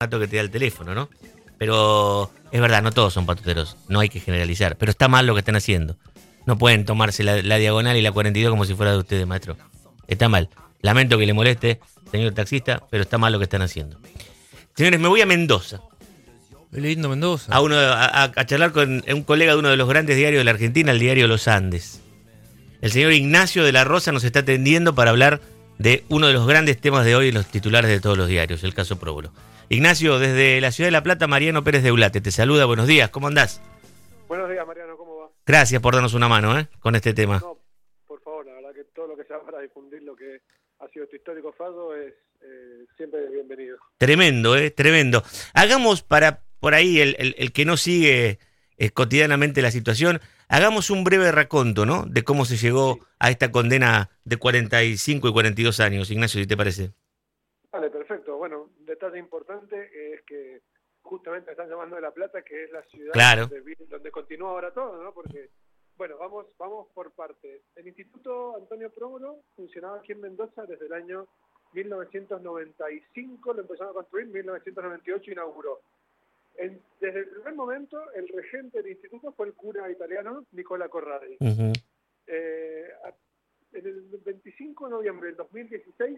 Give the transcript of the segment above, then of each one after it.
dato que te da el teléfono, ¿no? Pero es verdad, no todos son patuteros, no hay que generalizar, pero está mal lo que están haciendo. No pueden tomarse la diagonal y la 42 como si fuera de ustedes, maestro. Está mal. Lamento que le moleste, señor taxista, pero está mal lo que están haciendo. Señores, me voy a Mendoza. Qué lindo Mendoza. A charlar con un colega de uno de los grandes diarios de la Argentina, el diario Los Andes. El señor Ignacio de la Rosa nos está atendiendo para hablar de uno de los grandes temas de hoy en los titulares de todos los diarios, el caso Próbolo. Ignacio, desde la ciudad de La Plata, Mariano Pérez de Eulate te saluda, buenos días, ¿cómo andás? Buenos días, Mariano, ¿cómo va? Gracias por darnos una mano, con este tema. No, por favor, la verdad que todo lo que sea para difundir lo que ha sido este histórico fallo es siempre bienvenido. Tremendo, tremendo. Hagamos para por ahí el que no sigue cotidianamente la situación, hagamos un breve raconto, ¿no? De cómo se llegó a esta condena de 45 y 42 años, Ignacio, si te parece. Vale, perfecto. Bueno, un detalle importante es que justamente están llamando de La Plata, que es la ciudad claro. donde continúa ahora todo, ¿no? Porque, bueno, vamos por partes. El Instituto Antonio Próbolo funcionaba aquí en Mendoza desde el año 1995, lo empezaron a construir, 1998 inauguró. Desde el primer momento, el regente del instituto fue el cura italiano Nicola Corradi. Uh-huh. En el 25 de noviembre del 2016,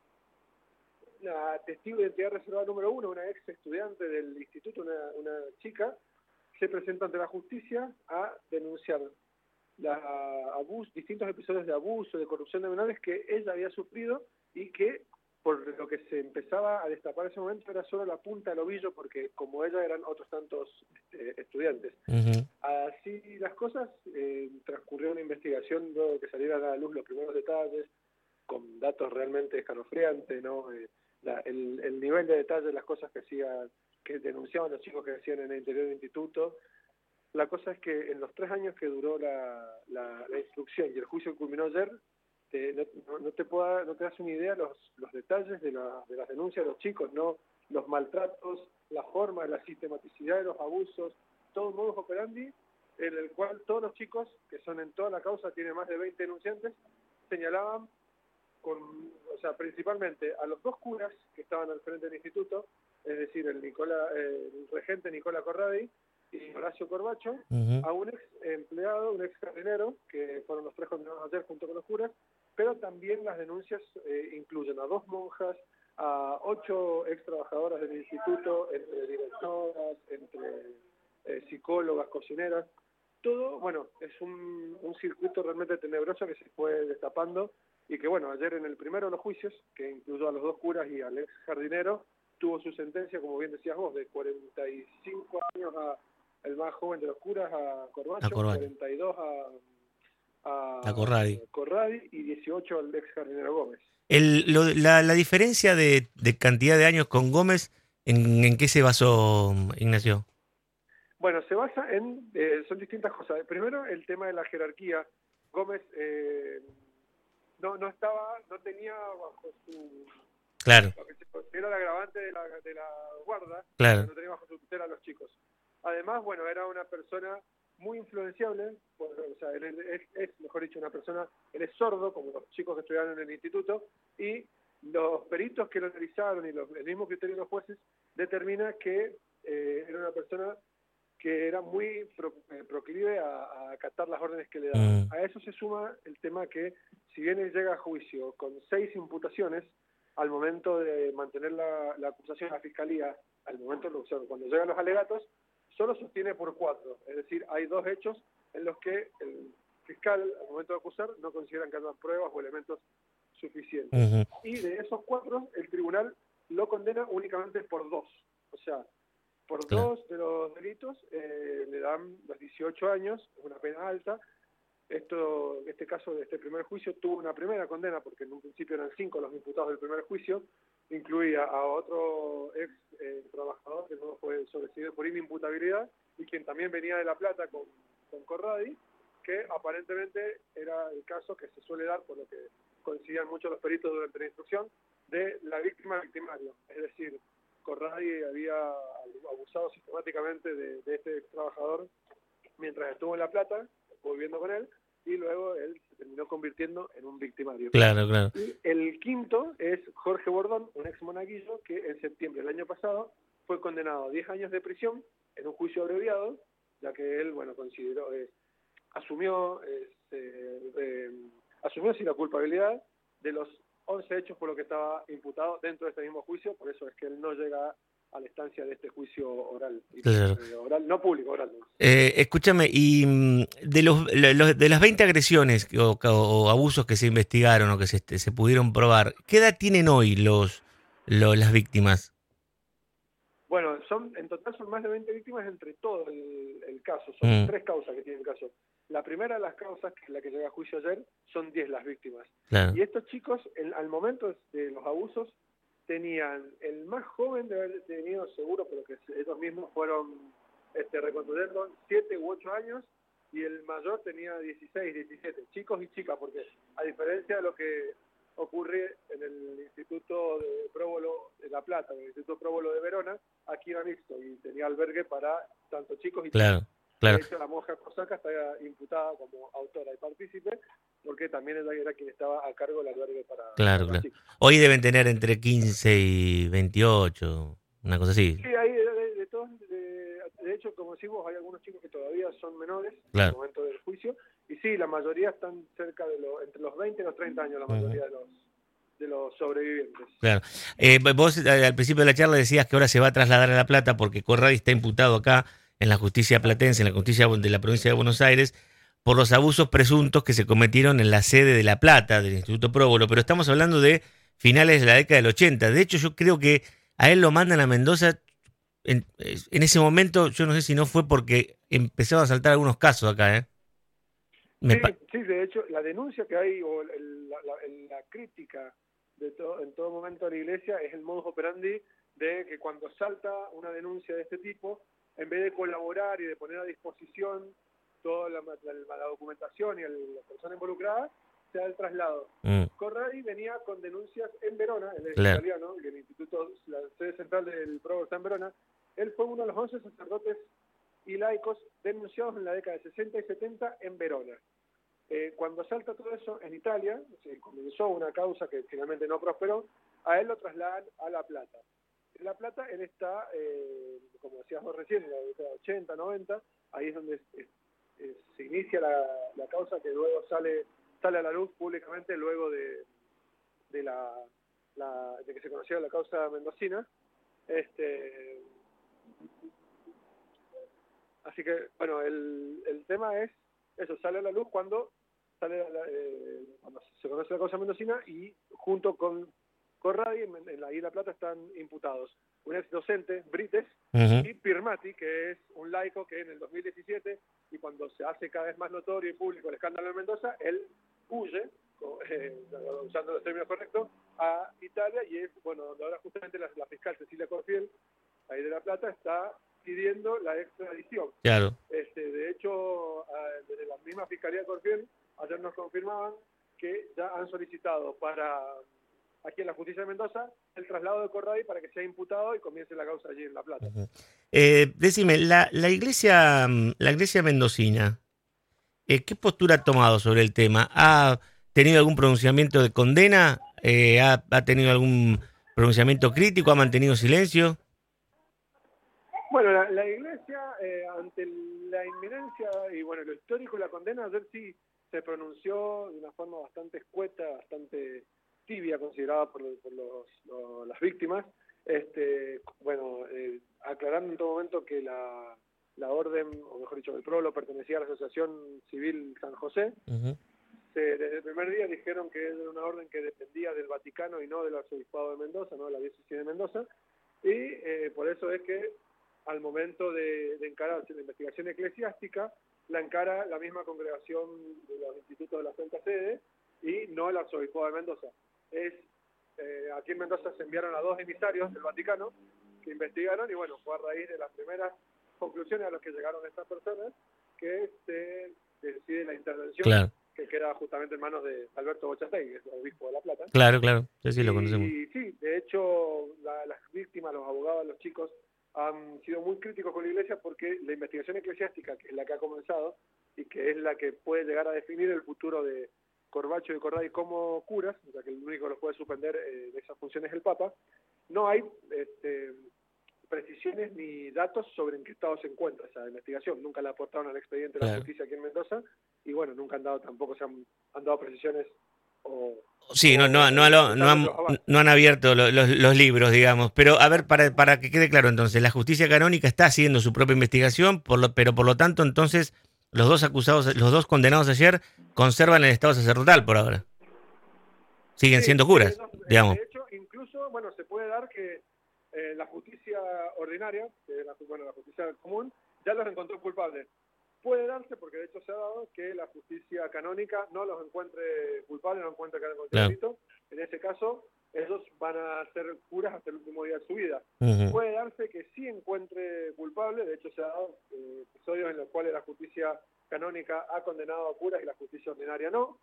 la testigo de identidad reservada número 1, una ex estudiante del instituto, una chica, se presenta ante la justicia a denunciar distintos episodios de abuso, de corrupción de menores que ella había sufrido y que por lo que se empezaba a destapar en ese momento era solo la punta del ovillo, porque como ella eran otros tantos estudiantes. Uh-huh. Así las cosas, transcurrió una investigación luego de que salieran a la luz los primeros detalles, con datos realmente escalofriantes, ¿no? El nivel de detalle de las cosas que denunciaban los chicos que hacían en el interior del instituto. La cosa es que en los 3 años que duró la instrucción y el juicio culminó ayer, no te das una idea los detalles de las denuncias de los chicos, ¿no? Los maltratos, la forma, la sistematicidad de los abusos, todo un modus operandi en el cual todos los chicos, que son en toda la causa, tiene más de 20 denunciantes, señalaban principalmente a los 2 curas que estaban al frente del instituto, es decir, el regente Nicola Corradi y Horacio Corbacho, uh-huh. a un ex empleado, un ex jardinero, que fueron los 3 condenados ayer junto con los curas, pero también las denuncias incluyen a 2 monjas, a 8 ex trabajadoras del instituto, entre directoras, entre psicólogas, cocineras. Todo, bueno, es un circuito realmente tenebroso que se fue destapando y que, bueno, ayer en el primero de los juicios, que incluyó a los 2 curas y al ex jardinero, tuvo su sentencia, como bien decías vos, de 45 años el más joven de los curas, a Corbacho, 42 a Corradi y 18 al ex jardinero Gómez. La diferencia de cantidad de años con Gómez, ¿en qué se basó, Ignacio? Bueno, se basa son distintas cosas. Primero, el tema de la jerarquía. Gómez no tenía bajo su... Claro. Lo que se considera el agravante de la guarda, claro. No tenía bajo su tutela a los chicos. Además, bueno, era una persona muy influenciable, él es, mejor dicho, él es sordo, como los chicos que estudiaron en el instituto, y los peritos que lo analizaron y el mismo criterio de los jueces determina que era una persona que era muy proclive a acatar las órdenes que le daban. A eso se suma el tema que, si bien él llega a juicio con 6 imputaciones, al momento de mantener la acusación a la fiscalía, cuando llegan los alegatos, solo sostiene por 4, es decir, hay 2 hechos en los que el fiscal, al momento de acusar, no consideran que hayan pruebas o elementos suficientes. Uh-huh. Y de esos 4, el tribunal lo condena únicamente por 2. O sea, por 2 de los delitos le dan los 18 años, es una pena alta. Este caso de este primer juicio tuvo una primera condena, porque en un principio eran 5 los imputados del primer juicio, incluía a otro ex trabajador que no fue sobreseído por inimputabilidad y quien también venía de La Plata con Corradi, que aparentemente era el caso que se suele dar, por lo que coincidían muchos los peritos durante la instrucción, de la víctima victimario. Es decir, Corradi había abusado sistemáticamente de este trabajador mientras estuvo en La Plata, estuvo viviendo con él, y luego él se terminó convirtiendo en un victimario. Claro, claro. Y el quinto es Jorge Bordón, un ex monaguillo que en septiembre del año pasado fue condenado a 10 años de prisión en un juicio abreviado, ya que él, bueno, consideró, asumió, asumió sí la culpabilidad de los 11 hechos por los que estaba imputado dentro de este mismo juicio, por eso es que él no llega a la instancia de este juicio oral, Claro. oral no público, oral. Escúchame, y de las 20 agresiones o abusos que se investigaron o que se pudieron probar, ¿qué edad tienen hoy las víctimas? Bueno, en total son más de 20 víctimas entre todo el caso. Son Mm, 3 causas que tiene el caso. La primera de las causas, que es la que llega a juicio ayer, son 10 las víctimas. claro. Y estos chicos, al momento de los abusos, tenían el más joven de haber tenido seguro, pero que ellos mismos fueron reconstruyendo, 7 u 8 años, y el mayor tenía 16, 17, chicos y chicas, porque a diferencia de lo que ocurre en el Instituto de Próbolo de La Plata, en el Instituto Próbolo de Verona, aquí era mixto y tenía albergue para tanto chicos y Claro, chicas. claro, De hecho, la monja cosaca está imputada como autora y partícipe, porque también ella era quien estaba a cargo del albergue para claro, las claro. chicas. Hoy deben tener entre 15 y 28, una cosa así. Sí, ahí de todos, de hecho, como decimos, hay algunos chicos que todavía son menores al Claro. momento del juicio, y sí, la mayoría están cerca de entre los 20 y los 30 años, la Ujú. mayoría de los sobrevivientes. Claro. Vos al principio de la charla decías que ahora se va a trasladar a La Plata porque Corradi está imputado acá en la justicia platense, en la justicia de la provincia de Buenos Aires, por los abusos presuntos que se cometieron en la sede de La Plata, del Instituto Próbolo, pero estamos hablando de finales de la década del 80. De hecho, yo creo que a él lo mandan a Mendoza en ese momento, yo no sé si no fue porque empezaron a saltar algunos casos acá, ¿eh? Me Sí, pa- sí, de hecho, la denuncia que hay o la crítica en todo momento a la iglesia es el modus operandi de que cuando salta una denuncia de este tipo, en vez de colaborar y de poner a disposición toda la documentación y las personas involucradas, se da el traslado. Mm, Corradi venía con denuncias en Verona, él es claro. italiano, y el instituto, la sede central del PRO está en Verona. Él fue uno de los 11 sacerdotes y laicos denunciados en la década de 60 y 70 en Verona. Cuando salta todo eso en Italia, se comenzó una causa que finalmente no prosperó, a él lo trasladan a La Plata. En La Plata él está, como decías vos recién, en la década de 80, 90, ahí es donde se inicia la causa que luego sale a la luz públicamente luego de que se conociera la causa mendocina. Así que, bueno, el tema es, eso sale a la luz cuando cuando se conoce la causa mendocina y junto con Corradi en la Isla Plata están imputados un ex docente, Brites, Ujú. y Pirmati, que es un laico que en el 2017, y cuando se hace cada vez más notorio y público el escándalo de Mendoza, él huye, usando los términos correctos, a Italia, y es, bueno, donde ahora justamente la fiscal Cecilia Corfiel, ahí de La Plata, está pidiendo la extradición. Claro. De hecho, desde la misma Fiscalía de Corfiel, ayer nos confirmaban que ya han solicitado aquí en la justicia de Mendoza el traslado de Corradi para que sea imputado y comience la causa allí en La Plata. Ujú. Decime, la iglesia mendocina, ¿qué postura ha tomado sobre el tema? ¿Ha tenido algún pronunciamiento de condena? ¿Ha tenido algún pronunciamiento crítico? ¿Ha mantenido silencio? Bueno, la Iglesia, ante la inminencia y bueno, lo histórico y la condena, ayer sí se pronunció de una forma bastante escueta, bastante tibia, considerada por las víctimas. Bueno, aclarando en todo momento que la orden, o mejor dicho, el PROLO pertenecía a la Asociación Civil San José. Ujú. Desde el primer día dijeron que era una orden que dependía del Vaticano y no del Arzobispado de Mendoza, no de la diócesis de Mendoza, y por eso es que al momento de encararse la investigación eclesiástica, la encara la misma congregación de los institutos de la Santa Sede y no el Arzobispado de Mendoza. Aquí en Mendoza se enviaron a 2 emisarios del Vaticano que investigaron y bueno, fue a raíz de las primeras conclusiones a las que llegaron estas personas que se decide la intervención, Claro, que queda justamente en manos de Alberto Bochastey, que es el obispo de La Plata. claro, claro. Sí, sí, lo conocemos. Y sí, de hecho, las víctimas, los abogados, los chicos, han sido muy críticos con la Iglesia porque la investigación eclesiástica, que es la que ha comenzado y que es la que puede llegar a definir el futuro de Corbacho y Corradi como curas, o sea que el único que los puede suspender de esas funciones es el Papa, no hay precisiones ni datos sobre en qué estado se encuentra esa investigación. Nunca la aportaron al expediente de la justicia aquí en Mendoza y bueno, nunca han dado tampoco, han dado precisiones o... Sí, no han abierto los libros, digamos. Pero, a ver, para que quede claro entonces, la justicia canónica está haciendo su propia investigación, pero por lo tanto, entonces, los dos condenados ayer conservan el estado sacerdotal por ahora. Siguen siendo curas, digamos. De hecho, incluso, bueno, se puede dar que la justicia ordinaria, que es la justicia común, ya los encontró culpables. Puede darse, porque de hecho se ha dado, que la justicia canónica no los encuentre culpables, no encuentre que han cometido delito. En ese caso, ellos van a ser curas hasta el último día de su vida. Puede darse que sí encuentre culpable, de hecho se ha dado episodios en los cuales la justicia canónica ha condenado a curas y la justicia ordinaria no.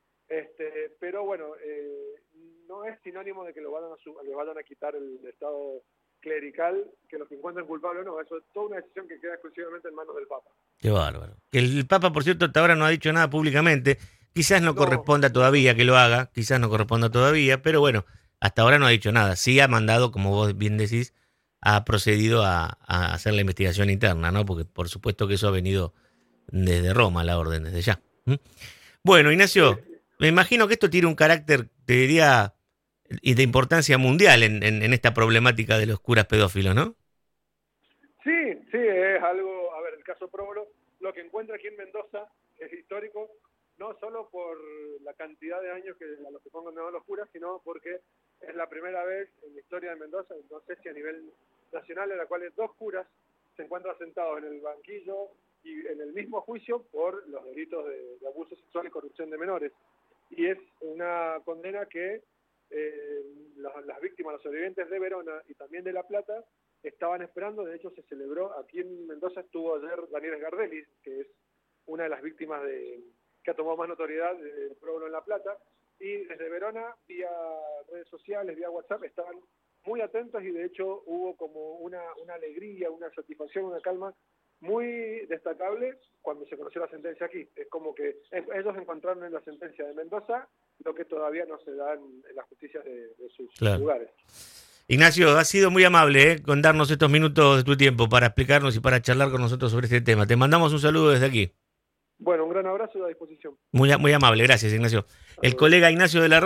Pero bueno, no es sinónimo de que le vayan a quitar el estado clerical, que los que encuentren culpables no, eso es toda una decisión que queda exclusivamente en manos del Papa. Qué bárbaro. El Papa, por cierto, hasta ahora no ha dicho nada públicamente, quizás no corresponda todavía que lo haga, pero bueno, hasta ahora no ha dicho nada. Sí ha mandado, como vos bien decís, ha procedido a hacer la investigación interna, ¿no? Porque por supuesto que eso ha venido desde Roma, la orden, desde ya. Bueno, Ignacio, me imagino que esto tiene un carácter, te diría, y de importancia mundial en esta problemática de los curas pedófilos, ¿no? Sí, es algo, a ver, el caso Próbolo, lo que encuentra aquí en Mendoza es histórico, no solo por la cantidad de años a los que son condenados los curas, sino porque es la primera vez en la historia de Mendoza, no sé si a nivel nacional, en la cual dos curas se encuentran sentados en el banquillo y en el mismo juicio por los delitos de abuso sexual y corrupción de menores. Y es una condena que las víctimas, los sobrevivientes de Verona y también de La Plata, estaban esperando. De hecho se celebró, aquí en Mendoza estuvo ayer Daniel Sgardelli, que es una de las víctimas que ha tomado más notoriedad del Próbolo en La Plata, y desde Verona, vía redes sociales, vía WhatsApp, estaban muy atentos y de hecho hubo como una alegría, una satisfacción, una calma muy destacable cuando se conoció la sentencia aquí. Es como que ellos encontraron en la sentencia de Mendoza lo que todavía no se da en las justicias de sus lugares. Ignacio, has sido muy amable con darnos estos minutos de tu tiempo para explicarnos y para charlar con nosotros sobre este tema. Te mandamos un saludo desde aquí. Bueno, un gran abrazo y a disposición. Muy amable, gracias, Ignacio. El colega Ignacio de la